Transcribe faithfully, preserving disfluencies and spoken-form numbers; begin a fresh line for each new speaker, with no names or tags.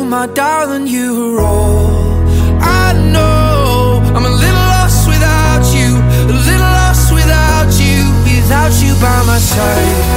my darling, you are all I know. I'm a little lost without you, a little lost without you, without you by my side.